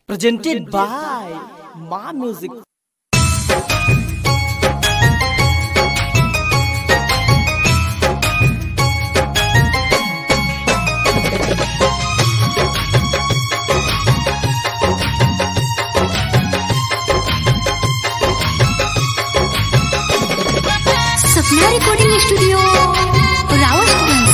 Presented by Ma Music. Sapna recording studio Rawatganj.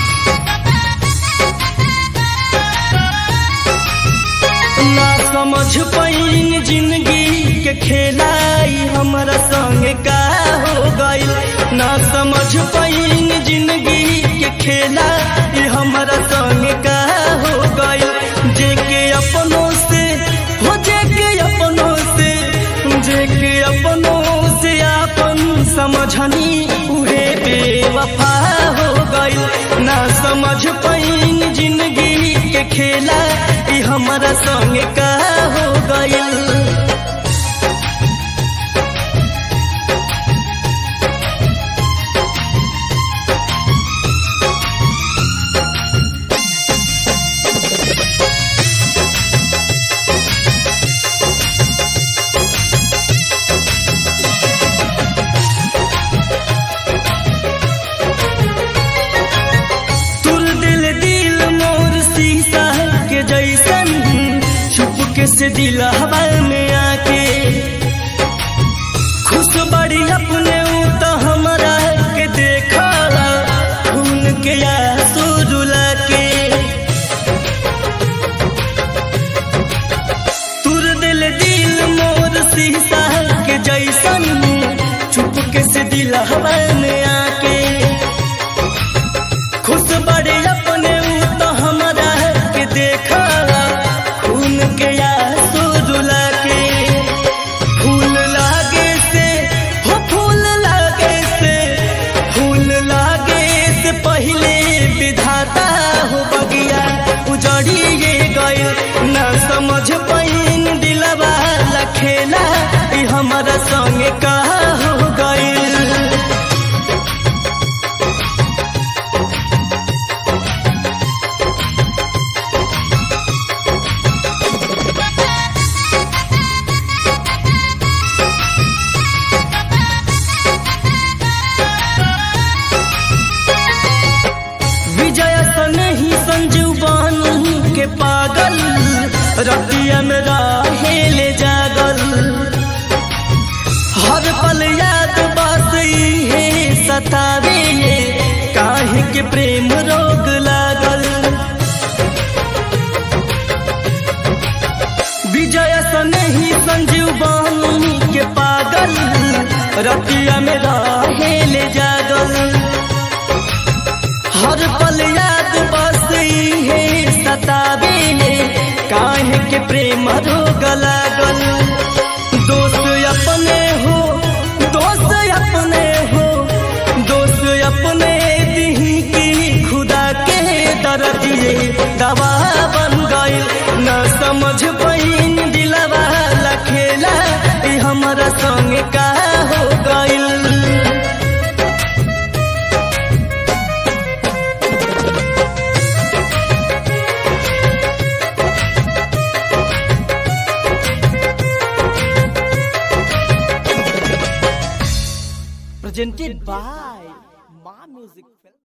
ना समझ pine जिंदगी के खेलाई हमारा संग का हो गइल। ना समझ पाइन जिंदगी के खेला हमारा संग का हो गइल। जेके अपनों से हो जेके अपनों से जेके अपनों से अपन समझनी उहे बेवफा हो गइल। ना समझ पाइन जिंदगी के खेला हमारा संग का हो गइल। से दिल हवा में आके खुश बड़ी अपने तो हमारा के देखा खून के आंसू रुला के तुर दिल मोर शीशा के जैसन चुपके से दिल हवा में आके खुश बड़ी अपने तो हमारा के देखा खून के समझ पाइन दिलवा लखेला हमारा संग का हो गइल। विजय सन ही संजू बानी के पागल रतिया में राहेले जागल। हर पल याद बात है सतावे काहे के प्रेम रोग लागल। विजय सन ही संजीव बानी के पागल रतिया में राहेले जागल। हर पल याद बस है सतावे काहे के प्रेम रोग लागल। दोस्त अपने हो दोस्त अपने हो दोस्त अपने दिही की खुदा के दर्दिए दवा बन गइल। न समझ पाइन दिलवा लखेला हमारा संग का हो गइल। Presented by